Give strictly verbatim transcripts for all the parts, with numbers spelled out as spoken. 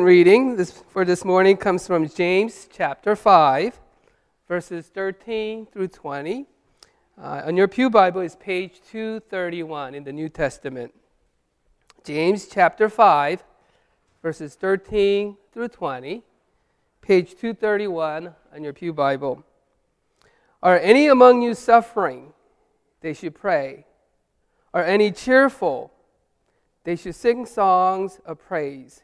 second reading this, for this morning comes from James chapter five, verses thirteen through twenty. Uh, on your pew Bible is page two thirty-one in the New Testament. James chapter five, verses thirteen through twenty, page two thirty-one on your pew Bible. Are any among you suffering? They should pray. Are any cheerful? They should sing songs of praise.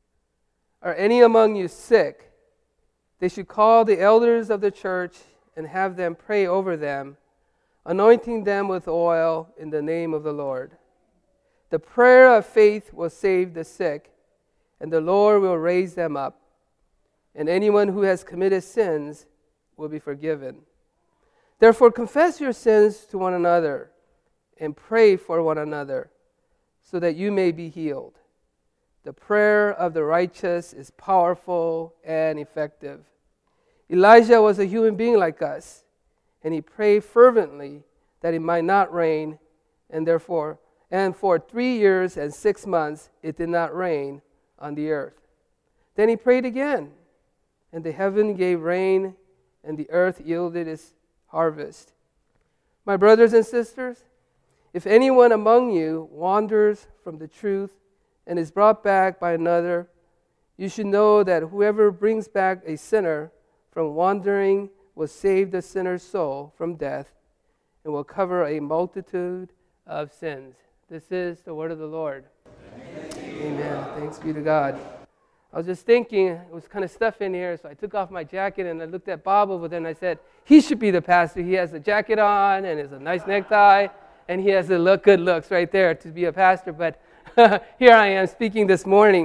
Are any among you sick? They should call the elders of the church and have them pray over them, anointing them with oil in the name of the Lord. The prayer of faith will save the sick, and the Lord will raise them up. And anyone who has committed sins will be forgiven. Therefore, confess your sins to one another and pray for one another, so that you may be healed. The prayer of the righteous is powerful and effective. Elijah was a human being like us, and he prayed fervently that it might not rain, and therefore, and for three years and six months it did not rain on the earth. Then he prayed again, and the heaven gave rain, and the earth yielded its harvest. My brothers and sisters, if anyone among you wanders from the truth and is brought back by another, you should know that whoever brings back a sinner from wandering will save the sinner's soul from death and will cover a multitude of sins. This is the word of the Lord. Amen. Amen. Thanks be to God. I was just thinking, it was kind of stuff in here, so I took off my jacket and I looked at Bob over there and I said, he should be the pastor. He has a jacket on and has a nice necktie. And he has the look, good looks right there to be a pastor. But here I am speaking this morning.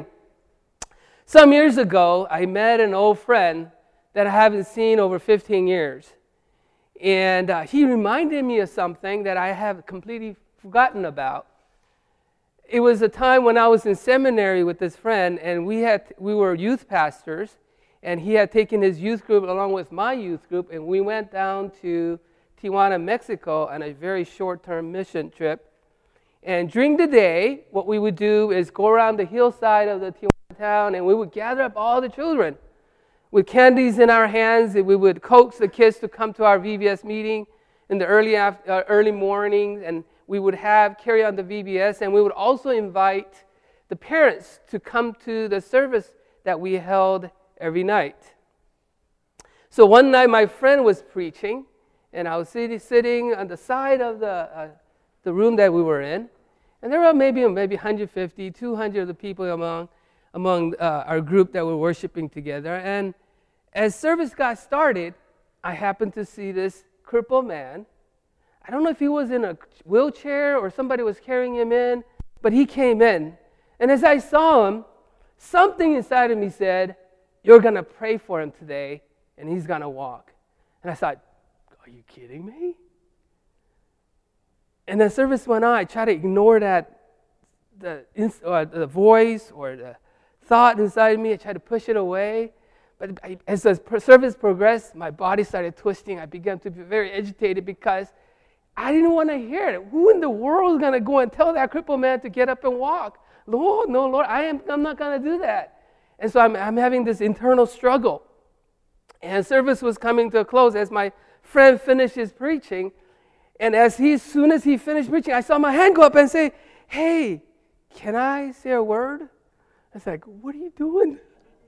Some years ago, I met an old friend that I haven't seen over fifteen years. And uh, he reminded me of something that I have completely forgotten about. It was a time when I was in seminary with this friend, and we had we were youth pastors, and he had taken his youth group along with my youth group, and we went down to Tijuana, Mexico, on a very short-term mission trip. And during the day, what we would do is go around the hillside of the Tijuana town, and we would gather up all the children with candies in our hands, and we would coax the kids to come to our V B S meeting in the early after, uh, early mornings, and we would have carry on the V B S, and we would also invite the parents to come to the service that we held every night. So one night, my friend was preaching, and I was sitting, sitting on the side of the uh, the room that we were in, and there were maybe maybe one hundred fifty, two hundred of the people among among uh, our group that were worshiping together. And as service got started, I happened to see this crippled man. I don't know if he was in a wheelchair or somebody was carrying him in, but he came in. And as I saw him, something inside of me said, "You're going to pray for him today, and he's going to walk." And I thought, are you kidding me? And then service went on. I tried to ignore that, the, uh, the voice or the thought inside me. I tried to push it away. But I, as the service progressed, my body started twisting. I began to be very agitated because I didn't want to hear it. Who in the world is going to go and tell that crippled man to get up and walk? Lord, no, Lord, I am, I'm not going to do that. And so I'm, I'm having this internal struggle. And service was coming to a close as my friend finished his preaching, and as he, as soon as he finished preaching, I saw my hand go up and say, "Hey, can I say a word?" I was like, "What are you doing?"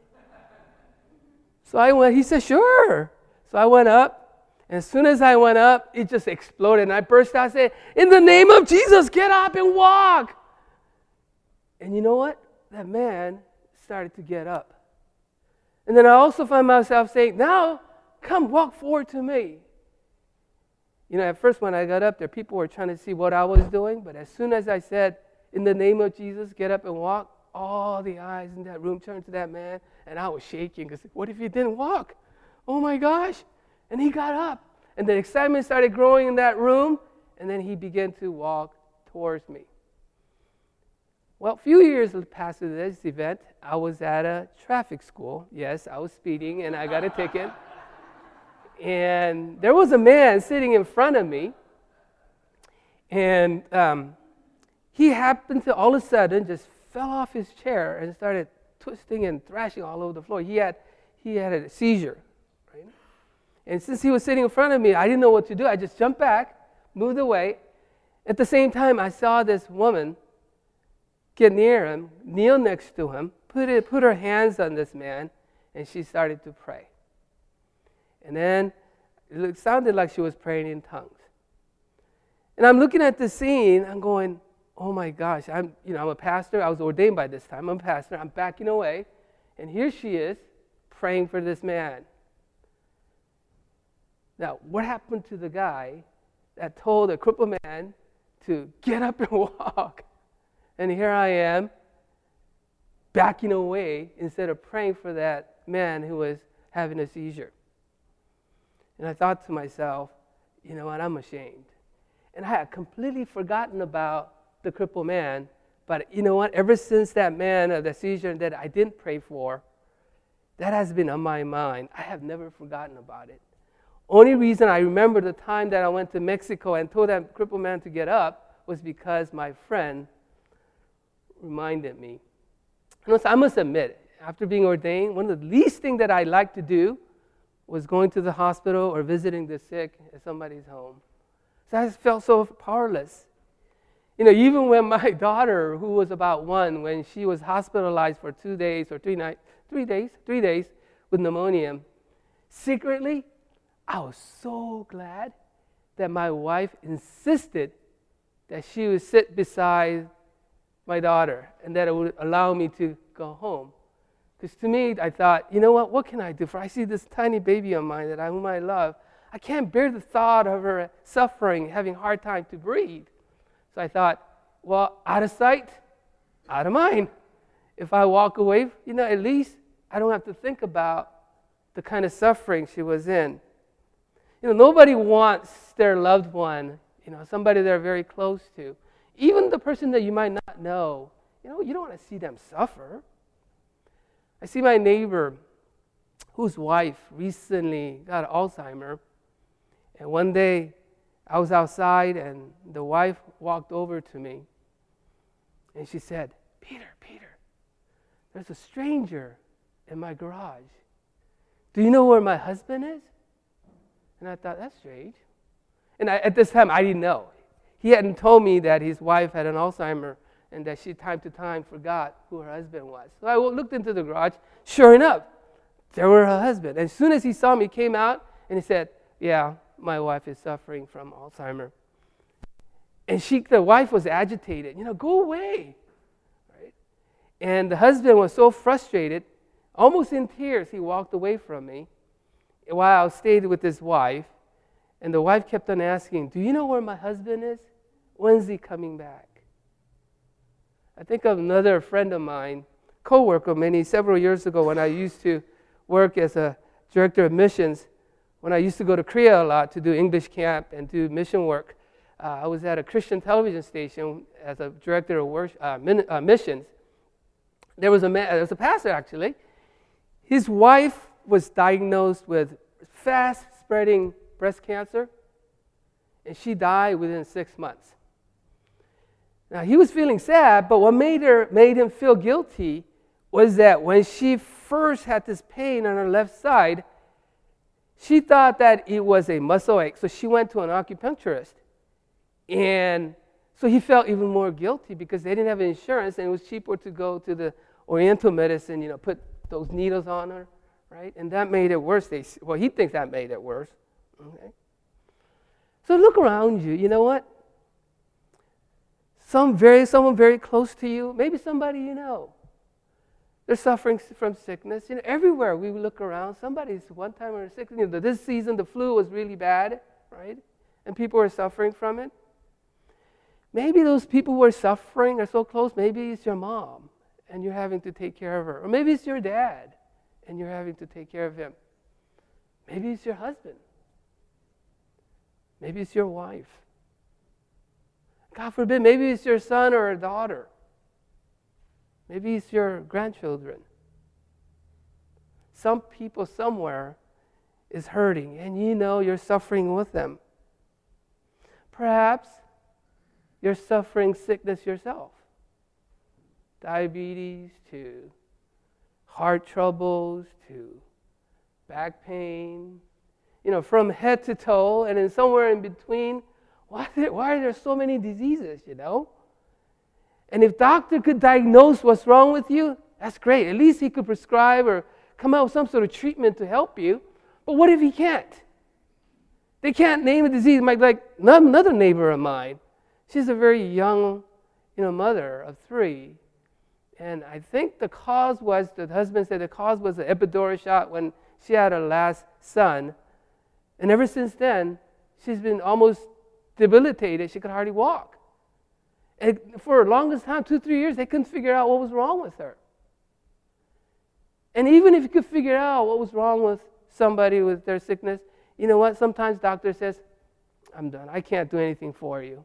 So I went. He said, "Sure." So I went up, and as soon as I went up, it just exploded, and I burst out saying, "In the name of Jesus, get up and walk!" And you know what? That man started to get up, and then I also found myself saying, "Now, come walk forward to me." You know, at first when I got up there, people were trying to see what I was doing. But as soon as I said, "In the name of Jesus, get up and walk," all the eyes in that room turned to that man. And I was shaking because what if he didn't walk? Oh my gosh. And he got up. And the excitement started growing in that room. And then he began to walk towards me. Well, a few years passed after this event. I was at a traffic school. Yes, I was speeding and I got a ticket. And there was a man sitting in front of me, and um, he happened to all of a sudden just fell off his chair and started twisting and thrashing all over the floor. He had, he had a seizure, right? And since he was sitting in front of me, I didn't know what to do. I just jumped back, moved away. At the same time, I saw this woman get near him, kneel next to him, put it, put her hands on this man, and she started to pray. And then it sounded like she was praying in tongues. And I'm looking at the scene, I'm going, oh my gosh, I'm, you know, I'm a pastor. I was ordained by this time. I'm a pastor. I'm backing away. And here she is praying for this man. Now, what happened to the guy that told a crippled man to get up and walk? And here I am backing away instead of praying for that man who was having a seizure. And I thought to myself, you know what, I'm ashamed. And I had completely forgotten about the crippled man. But you know what, ever since that man, uh, the seizure that I didn't pray for, that has been on my mind. I have never forgotten about it. Only reason I remember the time that I went to Mexico and told that crippled man to get up was because my friend reminded me. And so I must admit, after being ordained, one of the least things that I liked to do was going to the hospital or visiting the sick at somebody's home. So I just felt so powerless. You know, even when my daughter, who was about one, when she was hospitalized for two days or three nights, three days, three days with pneumonia, secretly, I was so glad that my wife insisted that she would sit beside my daughter and that it would allow me to go home. Because to me, I thought, you know what, what can I do? For I see this tiny baby of mine that I, whom I love. I can't bear the thought of her suffering, having a hard time to breathe. So I thought, well, out of sight, out of mind. If I walk away, you know, at least I don't have to think about the kind of suffering she was in. You know, nobody wants their loved one, you know, somebody they're very close to. Even the person that you might not know, you know, you don't want to see them suffer. I see my neighbor whose wife recently got Alzheimer's. And one day, I was outside, and the wife walked over to me, and she said, Peter, Peter, there's a stranger in my garage. Do you know where my husband is? And I thought, that's strange. And I, at this time, I didn't know. He hadn't told me that his wife had an Alzheimer's and that she, time to time, forgot who her husband was. So I looked into the garage. Sure enough, there were her husband. And as soon as he saw me, he came out, and he said, yeah, my wife is suffering from Alzheimer's. And she, the wife was agitated. You know, go away. Right? And the husband was so frustrated, almost in tears, he walked away from me while I stayed with his wife. And the wife kept on asking, do you know where my husband is? When's he coming back? I think of another friend of mine, co-worker many, several years ago when I used to work as a director of missions. When I used to go to Korea a lot to do English camp and do mission work, uh, I was at a Christian television station as a director of worship, uh, min, uh, missions. There was a man, there was a pastor actually. His wife was diagnosed with fast-spreading breast cancer, and she died within six months. Now he was feeling sad, but what made her made him feel guilty was that when she first had this pain on her left side, she thought that it was a muscle ache, so she went to an acupuncturist. And so he felt even more guilty because they didn't have insurance, and it was cheaper to go to the Oriental medicine, you know, put those needles on her, right? And that made it worse. They, well, he thinks that made it worse. Okay. So look around you. You know what? Some very, someone very close to you, maybe somebody you know, they're suffering from sickness. You know, everywhere we look around, somebody's one time or sick. You know, this season the flu was really bad, right? And people are suffering from it. Maybe those people who are suffering are so close. Maybe it's your mom, and you're having to take care of her. Or maybe it's your dad, and you're having to take care of him. Maybe it's your husband. Maybe it's your wife. God forbid, maybe it's your son or a daughter. Maybe it's your grandchildren. Some people somewhere is hurting, and you know you're suffering with them. Perhaps you're suffering sickness yourself. Diabetes to heart troubles to back pain, you know, from head to toe, and then somewhere in between. Why, why are there so many diseases, you know? And if doctor could diagnose what's wrong with you, that's great. At least he could prescribe or come out with some sort of treatment to help you. But what if he can't? They can't name a disease. Like, like another neighbor of mine, she's a very young, you know, mother of three. And I think the cause was, the husband said the cause was an epidural shot when she had her last son. And ever since then, she's been almost debilitated. She could hardly walk. And for the longest time, two, three years, they couldn't figure out what was wrong with her. And even if you could figure out what was wrong with somebody with their sickness, you know what? Sometimes doctor says, I'm done. I can't do anything for you.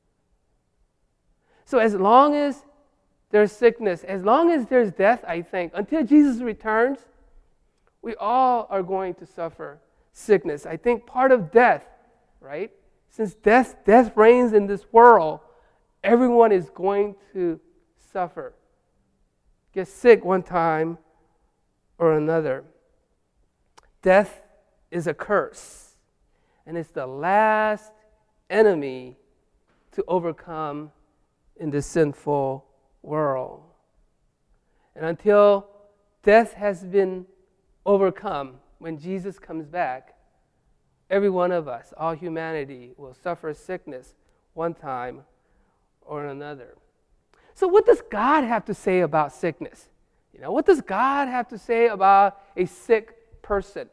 So as long as there's sickness, as long as there's death, I think, until Jesus returns, we all are going to suffer sickness. I think part of death, right? Since death, death reigns in this world, everyone is going to suffer, get sick one time or another. Death is a curse, and it's the last enemy to overcome in this sinful world. And until death has been overcome, when Jesus comes back, every one of us, all humanity, will suffer sickness one time or another. So what does God have to say about sickness? You know, what does God have to say about a sick person?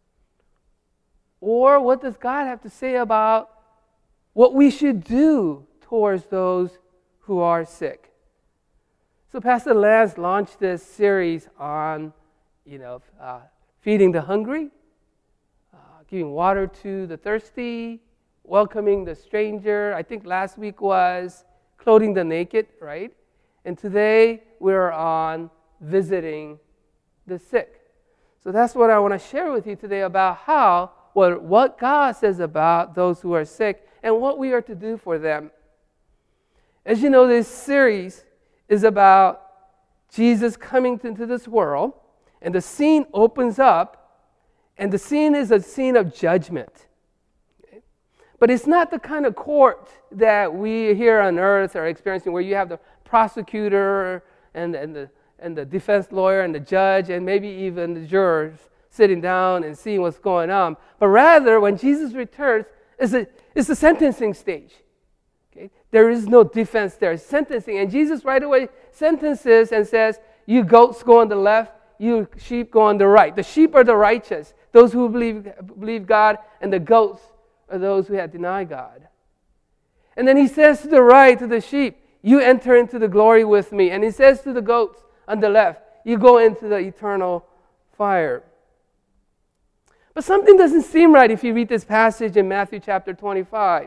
Or what does God have to say about what we should do towards those who are sick? So Pastor Lance launched this series on, you know, uh, feeding the hungry, uh, giving water to the thirsty, welcoming the stranger. I think last week was clothing the naked, right? And today we're on visiting the sick. So that's what I want to share with you today about how, what, what God says about those who are sick and what we are to do for them. As you know, this series is about Jesus coming into this world, and the scene opens up, and the scene is a scene of judgment. Okay? But it's not the kind of court that we here on earth are experiencing, where you have the prosecutor and, and, the, and the defense lawyer and the judge and maybe even the jurors sitting down and seeing what's going on. But rather, when Jesus returns, it's a, it's a sentencing stage. Okay? There is no defense there. It's sentencing. And Jesus right away sentences and says, you goats go on the left, you sheep go on the right. The sheep are the righteous, those who believe, believe God, and the goats are those who have denied God. And then he says to the right, to the sheep, you enter into the glory with me. And he says to the goats on the left, you go into the eternal fire. But something doesn't seem right if you read this passage in Matthew chapter twenty-five.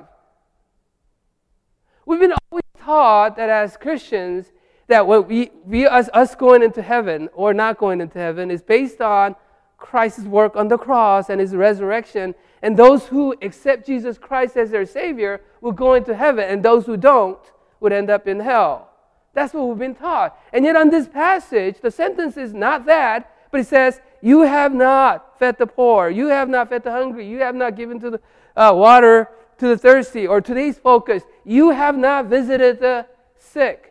We've been always taught that as Christians, that what we, we us, us going into heaven or not going into heaven is based on Christ's work on the cross and his resurrection. And those who accept Jesus Christ as their Savior will go into heaven, and those who don't would end up in hell. That's what we've been taught. And yet on this passage, the sentence is not that, but it says, you have not fed the poor, you have not fed the hungry, you have not given to the uh, water to the thirsty, or today's focus, you have not visited the sick.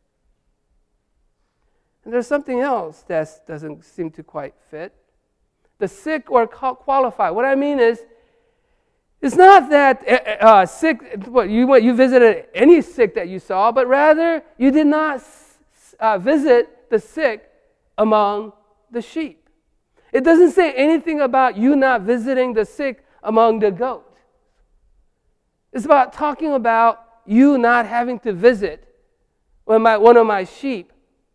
And there's something else that doesn't seem to quite fit. The sick or qualified. What I mean is, it's not that uh, sick, what, you, you visited any sick that you saw, but rather you did not uh, visit the sick among the sheep. It doesn't say anything about you not visiting the sick among the goats. It's about talking about you not having to visit when my, one of my sheep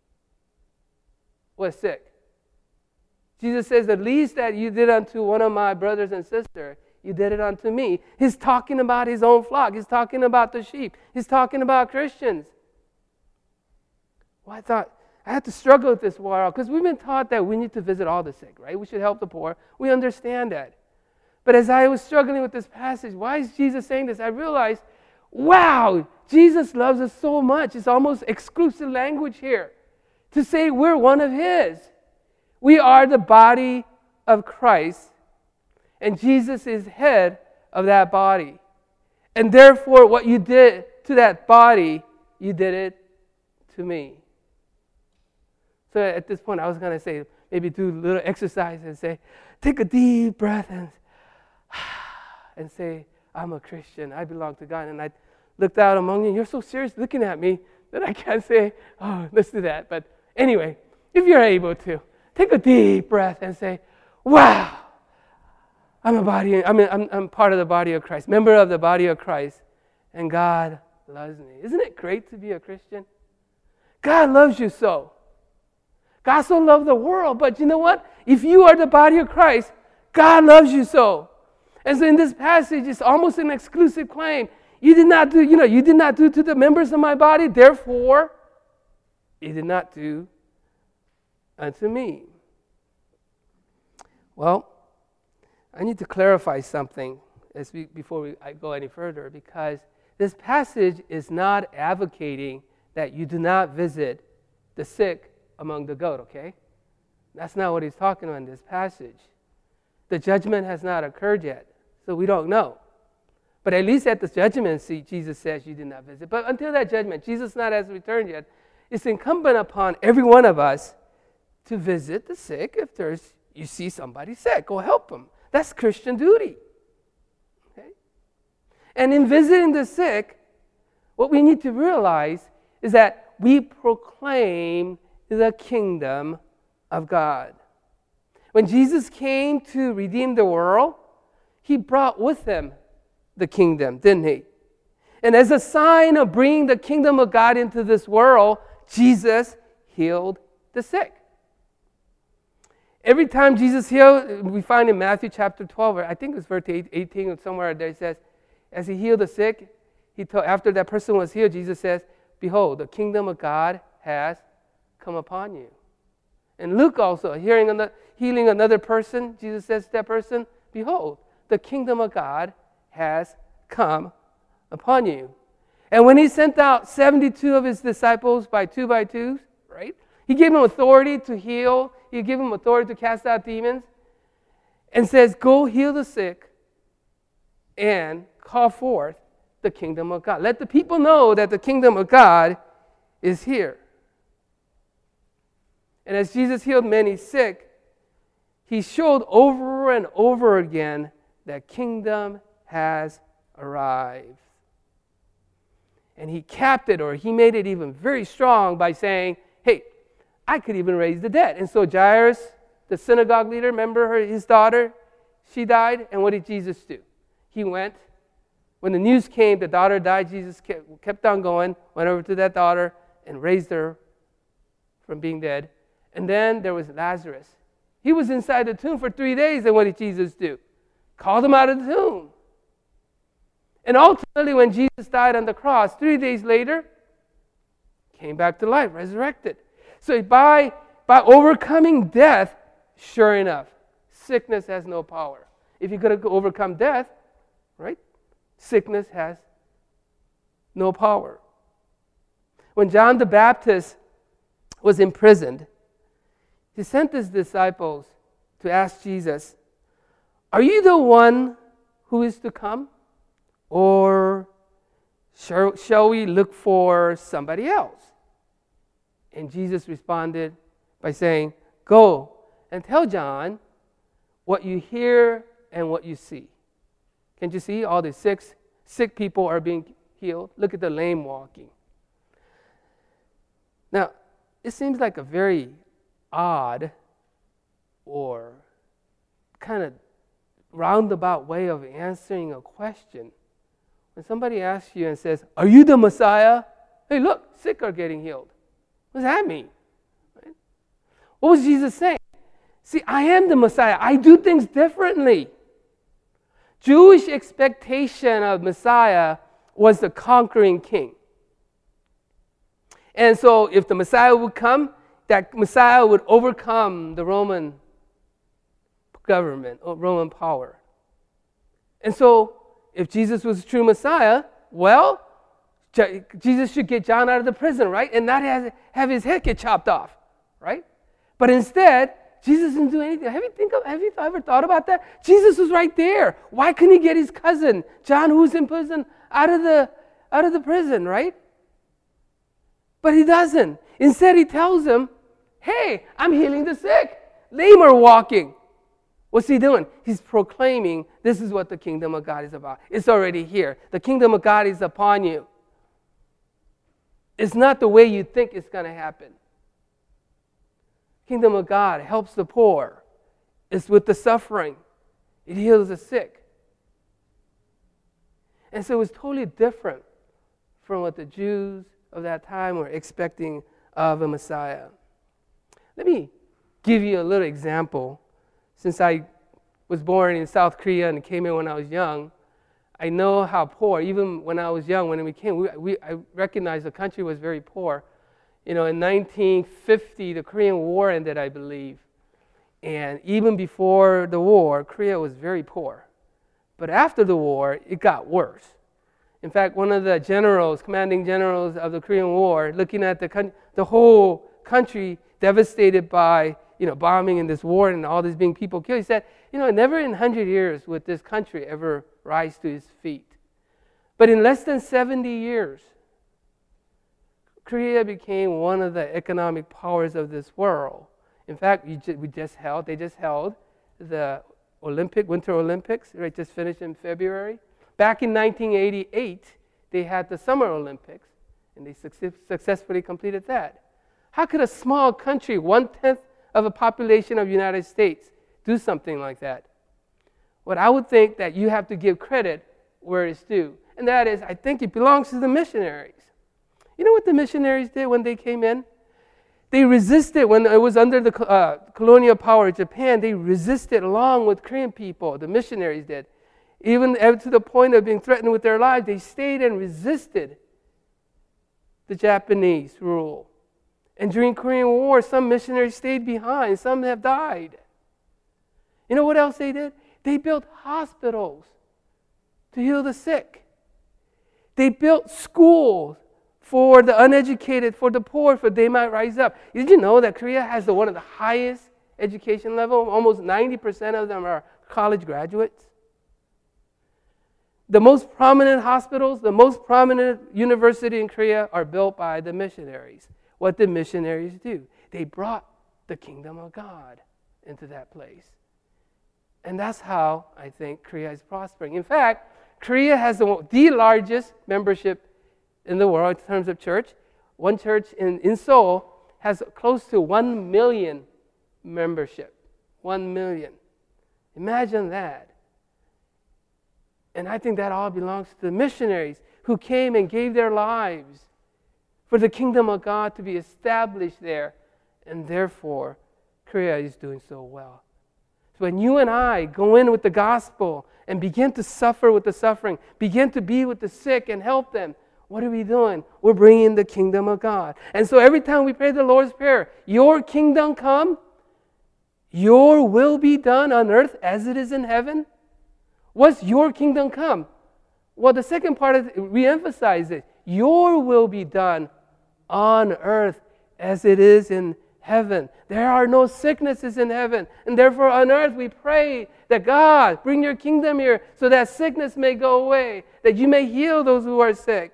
was sick. Jesus says, the least that you did unto one of my brothers and sisters, you did it unto me. He's talking about his own flock. He's talking about the sheep. He's talking about Christians. Well, I thought, I had to struggle with this while, because we've been taught that we need to visit all the sick, right? We should help the poor. We understand that. But as I was struggling with this passage, why is Jesus saying this? I realized, wow, Jesus loves us so much. It's almost exclusive language here to say we're one of his. We are the body of Christ, and Jesus is head of that body. And therefore, what you did to that body, you did it to me. So at this point, I was going to say, maybe do a little exercise and say, take a deep breath and, and say, I'm a Christian. I belong to God. And I looked out among you. You're so serious looking at me that I can't say, oh, let's do that. But anyway, if you're able to, take a deep breath and say, wow, I'm a body. I mean, I'm, I'm part of the body of Christ, member of the body of Christ, and God loves me. Isn't it great to be a Christian? God loves you so. God so loved the world, but you know what? If you are the body of Christ, God loves you so. And so in this passage, it's almost an exclusive claim. You did not do, you know, you did not do to the members of my body, therefore, you did not do unto me. Well, I need to clarify something as we, before we, I go any further, because this passage is not advocating that you do not visit the sick among the goat, okay? That's not what he's talking about in this passage. The judgment has not occurred yet, so we don't know. But at least at the judgment seat, Jesus says you did not visit. But until that judgment, Jesus not has returned yet, it's incumbent upon every one of us to visit the sick. If there's you see somebody sick, go help them. That's Christian duty. Okay? And in visiting the sick, what we need to realize is that we proclaim the kingdom of God. When Jesus came to redeem the world, he brought with him the kingdom, didn't he? And as a sign of bringing the kingdom of God into this world, Jesus healed the sick. Every time Jesus healed, we find in Matthew chapter twelve, I think it's verse eighteen or somewhere there, it says, as he healed the sick, he told, after that person was healed, Jesus says, behold, the kingdom of God has come upon you. And Luke also, hearing another, healing another person, Jesus says to that person, behold, the kingdom of God has come upon you. And when he sent out seventy-two of his disciples by two by twos, right? He gave them authority to heal. He gave them authority to cast out demons. And says, go heal the sick and call forth the kingdom of God. Let the people know that the kingdom of God is here. And as Jesus healed many sick, he showed over and over again that kingdom has arrived. And he capped it, or he made it even very strong by saying, hey, I could even raise the dead. And so Jairus, the synagogue leader, remember her, his daughter, she died. And what did Jesus do? He went. When the news came, the daughter died, Jesus kept, kept on going, went over to that daughter and raised her from being dead. And then there was Lazarus. He was inside the tomb for three days, and what did Jesus do? Called him out of the tomb. And ultimately, when Jesus died on the cross, three days later, came back to life, resurrected. So by, by overcoming death, sure enough, sickness has no power. If you're going to overcome death, right, sickness has no power. When John the Baptist was imprisoned, he sent his disciples to ask Jesus, are you the one who is to come? Or shall, shall we look for somebody else? And Jesus responded by saying, go and tell John what you hear and what you see. Can't you see all the sick, sick people are being healed? Look at the lame walking. Now, it seems like a very odd or kind of roundabout way of answering a question. When somebody asks you and says, are you the Messiah? Hey, look, sick are getting healed. What does that mean? Right? What was Jesus saying? See, I am the Messiah. I do things differently. Jewish expectation of Messiah was the conquering king. And so if the Messiah would come, that Messiah would overcome the Roman government, or Roman power. And so if Jesus was a true Messiah, well, Jesus should get John out of the prison, right? And not have, have his head get chopped off, right? But instead, Jesus didn't do anything. Have you, think of, have you ever thought about that? Jesus was right there. Why couldn't he get his cousin, John, who's in prison, out of the, out of the prison, right? But he doesn't. Instead, he tells him, hey, I'm healing the sick. Lame are walking. What's he doing? He's proclaiming this is what the kingdom of God is about. It's already here. The kingdom of God is upon you. It's not the way you think it's going to happen. Kingdom of God helps the poor. It's with the suffering. It heals the sick. And so it was totally different from what the Jews of that time were expecting of a Messiah. Let me give you a little example. Since I was born in South Korea and came here when I was young, I know how poor, even when I was young, when we came, we, we, I recognized the country was very poor. You know, in nineteen fifty, the Korean War ended, I believe. And even before the war, Korea was very poor. But after the war, it got worse. In fact, one of the generals, commanding generals of the Korean War, looking at the, the whole country devastated by, you know, bombing in this war and all these being people killed, he said, you know, never in one hundred years would this country ever rise to its feet. But in less than seventy years, Korea became one of the economic powers of this world. In fact, we, ju- we just held, they just held the Olympic, Winter Olympics, right, just finished in February. Back in nineteen eighty-eight, they had the Summer Olympics, and they success- successfully completed that. How could a small country, one-tenth of a population of the United States, do something like that? Well, I would think that you have to give credit where it's due. And that is, I think it belongs to the missionaries. You know what the missionaries did when they came in? They resisted, when it was under the uh, colonial power of Japan, they resisted along with Korean people, the missionaries did. Even to the point of being threatened with their lives, they stayed and resisted the Japanese rule. And during Korean War, some missionaries stayed behind. Some have died. You know what else they did? They built hospitals to heal the sick. They built schools for the uneducated, for the poor, for they might rise up. Did you know that Korea has the, one of the highest education level? Almost ninety percent of them are college graduates. The most prominent hospitals, the most prominent university in Korea are built by the missionaries. What did missionaries do? They brought the kingdom of God into that place. And that's how I think Korea is prospering. In fact, Korea has the, the largest membership in the world in terms of church. One church in, in Seoul has close to one million membership. One million. Imagine that. And I think that all belongs to the missionaries who came and gave their lives for the kingdom of God to be established there. And therefore, Korea is doing so well. So when you and I go in with the gospel and begin to suffer with the suffering, begin to be with the sick and help them, what are we doing? We're bringing the kingdom of God. And so every time we pray the Lord's Prayer, your kingdom come, your will be done on earth as it is in heaven. What's your kingdom come? Well, the second part of it re-emphasizes it. Your will be done on earth as it is in heaven. There are no sicknesses in heaven. And therefore on earth we pray that God, bring your kingdom here so that sickness may go away, that you may heal those who are sick.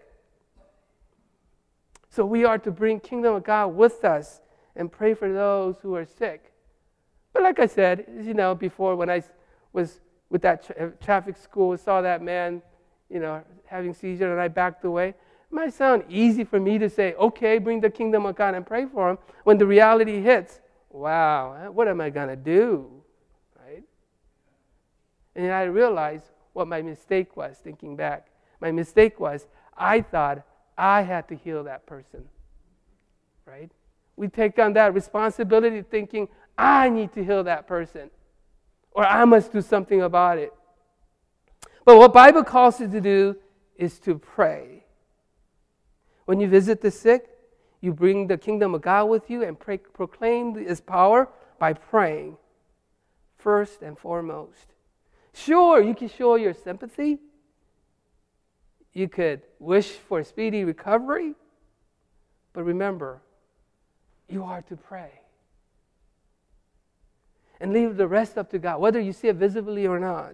So we are to bring kingdom of God with us and pray for those who are sick. But like I said, you know, before when I was with that tra- traffic school, saw that man, you know, having seizure, and I backed away. It might sound easy for me to say, okay, bring the kingdom of God and pray for him. When the reality hits, wow, what am I going to do? Right? And I realized what my mistake was, thinking back. My mistake was, I thought I had to heal that person. Right? We take on that responsibility thinking, I need to heal that person. Or I must do something about it. But what Bible calls you to do is to pray. When you visit the sick, you bring the kingdom of God with you and pray, proclaim His power by praying, first and foremost. Sure, you can show your sympathy. You could wish for speedy recovery. But remember, you are to pray. and leave the rest up to God, whether you see it visibly or not.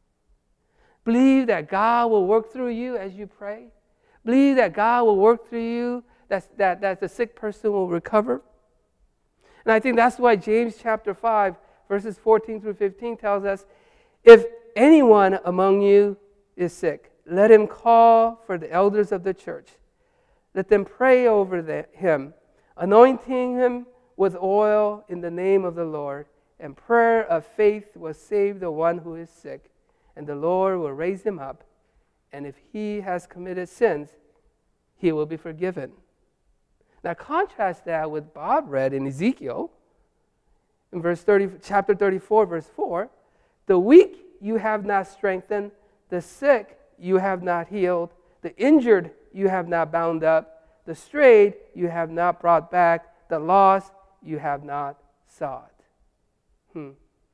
Believe that God will work through you as you pray. Believe that God will work through you, that, that, that the sick person will recover. And I think that's why James chapter five, verses fourteen through fifteen tells us, if anyone among you is sick, let him call for the elders of the church. Let them pray over the, him, anointing him with oil in the name of the Lord. And prayer of faith will save the one who is sick, and the Lord will raise him up. And if he has committed sins, he will be forgiven. Now contrast that with Bob read in Ezekiel, in verse thirty, chapter thirty-four, verse four. The weak you have not strengthened, the sick you have not healed, the injured you have not bound up, the strayed you have not brought back, the lost you have not sought. Hmm.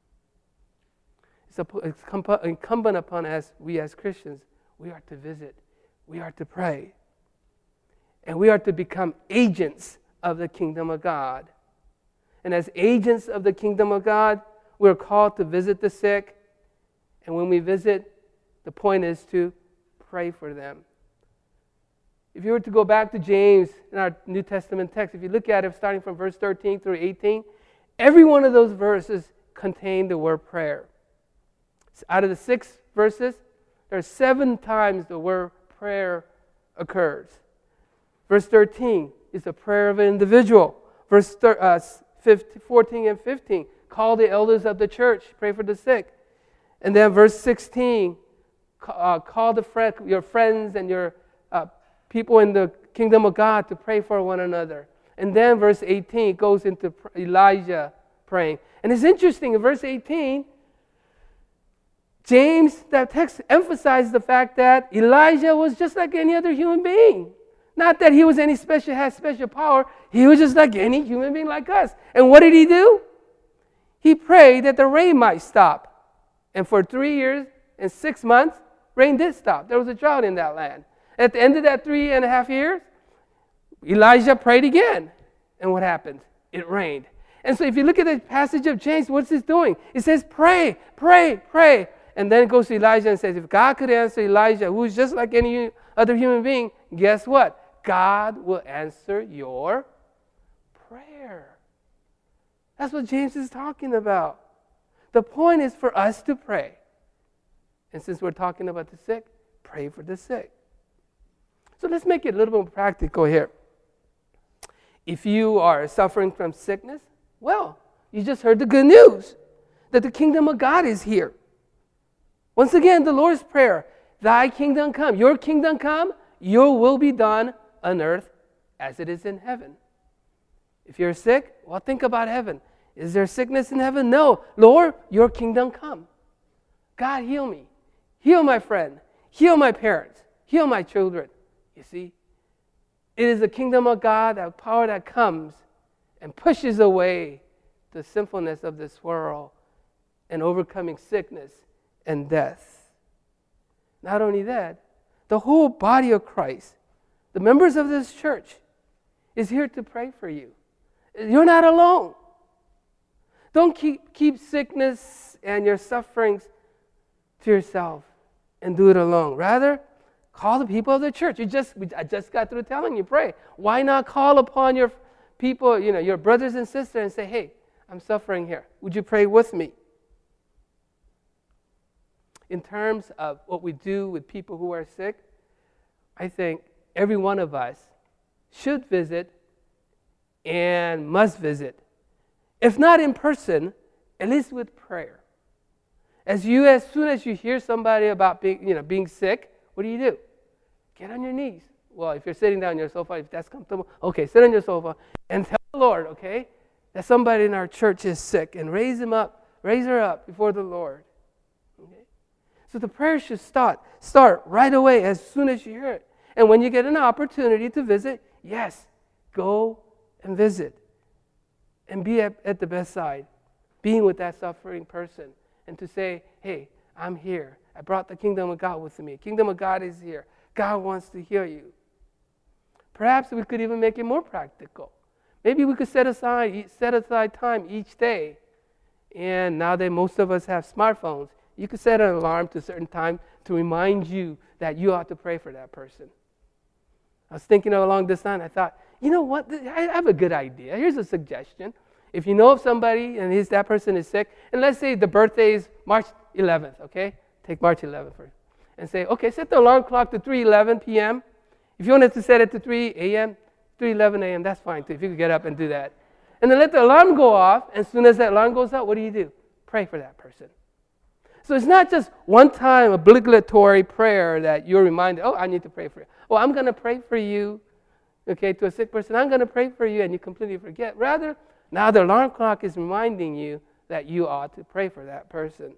It's, a, it's incumbent upon us, we as Christians, we are to visit, we are to pray, and we are to become agents of the kingdom of God. And as agents of the kingdom of God, we're called to visit the sick, and when we visit, the point is to pray for them. If you were to go back to James in our New Testament text, if you look at it starting from verse thirteen through eighteen, every one of those verses contain the word prayer. Out of the six verses, there are seven times the word prayer occurs. Verse thirteen is the prayer of an individual. Verse fourteen and fifteen, call the elders of the church, pray for the sick. And then verse sixteen, uh, call the friend, your friends and your uh, people in the kingdom of God to pray for one another. And then verse eighteen goes into Elijah praying. And it's interesting, in verse eighteen, James, that text emphasizes the fact that Elijah was just like any other human being. Not that he was any special, had special power. He was just like any human being like us. And what did he do? He prayed that the rain might stop. And for three years and six months, rain did stop. There was a drought in that land. At the end of that three and a half years, Elijah prayed again. And what happened? It rained. And so if you look at the passage of James, what's it doing? It says, pray, pray, pray. And then it goes to Elijah and says, if God could answer Elijah, who's just like any other human being, guess what? God will answer your prayer. That's what James is talking about. The point is for us to pray. And since we're talking about the sick, pray for the sick. So let's make it a little more practical here. If you are suffering from sickness, well, you just heard the good news that the kingdom of God is here. Once again, the Lord's Prayer, thy kingdom come, your kingdom come, your will be done on earth as it is in heaven. If you're sick, well, think about heaven. Is there sickness in heaven? No. Lord, your kingdom come. God, heal me. Heal my friend. Heal my parents. Heal my children. You see, it is the kingdom of God, that power that comes and pushes away the sinfulness of this world and overcoming sickness and death. Not only that, the whole body of Christ, the members of this church, is here to pray for you. You're not alone. Don't keep, keep sickness and your sufferings to yourself and do it alone. Rather, call the people of the church. You just, I just got through telling you, pray. Why not call upon your people, you know, your brothers and sisters and say, hey, I'm suffering here. Would you pray with me? In terms of what we do with people who are sick, I think every one of us should visit and must visit. If not in person, at least with prayer. As you, as soon as you hear somebody about being, you know, being sick, what do you do? Get on your knees. Well, if you're sitting down on your sofa, if that's comfortable, okay, sit on your sofa and tell the Lord, okay, that somebody in our church is sick, and raise him up, raise her up before the Lord. Okay? So the prayer should start, start right away as soon as you hear it. And when you get an opportunity to visit, yes, go and visit. And be at, at the bedside, being with that suffering person, and to say, hey, I'm here. I brought the kingdom of God with me. Kingdom of God is here. God wants to heal you. Perhaps we could even make it more practical. Maybe we could set aside, set aside time each day And now that most of us have smartphones, you can set an alarm to a certain time to remind you that you ought to pray for that person. I was thinking along this line, I thought, you know what, I have a good idea. Here's a suggestion. If you know of somebody and his, that person is sick, and let's say the birthday is March eleventh, okay? Take March eleventh first. And say, okay, set the alarm clock to three eleven p.m. If you wanted to set it to three a.m., three eleven a.m., that's fine too, if you could get up and do that. And then let the alarm go off, and as soon as that alarm goes out, what do you do? Pray for that person. So it's not just one-time obligatory prayer that you're reminded, oh, I need to pray for you. Oh, I'm going to pray for you, okay, to a sick person. I'm going to pray for you, and you completely forget. Rather, now the alarm clock is reminding you that you ought to pray for that person.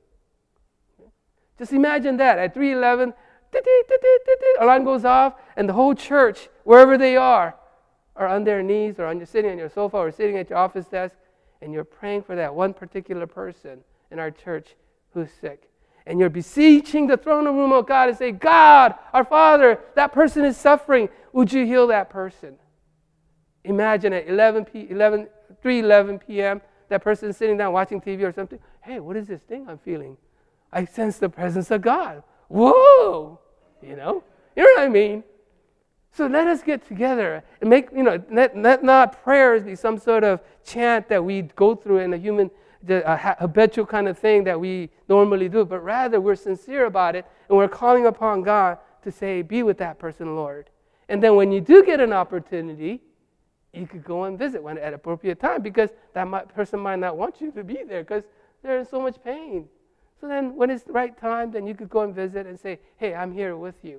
Just imagine that. At three eleven, alarm goes off, and the whole church, wherever they are, are on their knees or on your, sitting on your sofa or sitting at your office desk, and you're praying for that one particular person in our church who's sick. And you're beseeching the throne room of God and say, God, our Father, that person is suffering. Would you heal that person? Imagine at eleven p- eleven, three eleven p.m., that person is sitting down watching T V or something. Hey, what is this thing I'm feeling? I sense the presence of God. Whoa! You know? You know what I mean? So let us get together and make, you know, let, let not prayers be some sort of chant that we go through in a human, a habitual kind of thing that we normally do, but rather we're sincere about it and we're calling upon God to say, be with that person, Lord. And then when you do get an opportunity, you could go and visit when at appropriate time, because that might, person might not want you to be there because they're in so much pain. So then when it's the right time, then you could go and visit and say, hey, I'm here with you.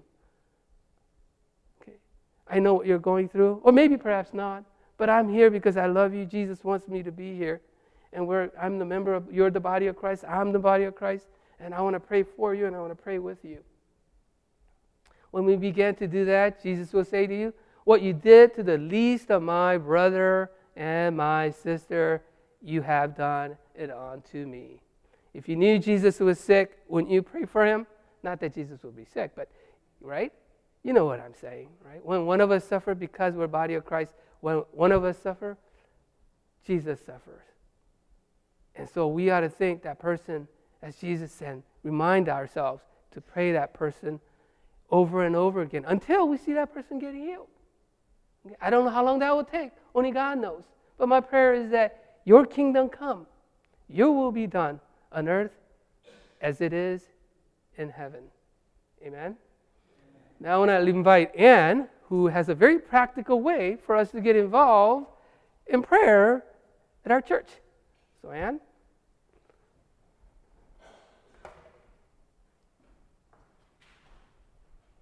Okay, I know what you're going through, or maybe perhaps not, but I'm here because I love you. Jesus wants me to be here. And we're, I'm the member of, you're the body of Christ, I'm the body of Christ, and I want to pray for you and I want to pray with you. When we begin to do that, Jesus will say to you, what you did to the least of my brother and my sister, you have done it unto me. If you knew Jesus was sick, wouldn't you pray for him? Not that Jesus will be sick, but, right? You know what I'm saying, right? When one of us suffer because we're body of Christ, when one of us suffer, Jesus suffers. And so we ought to think that person, as Jesus said, remind ourselves to pray that person over and over again until we see that person get healed. Okay? I don't know how long that will take. Only God knows. But my prayer is that your kingdom come. Your will be done on earth as it is in heaven. Amen? Amen. Now I want to invite Ann, who has a very practical way for us to get involved in prayer at our church. So Ann?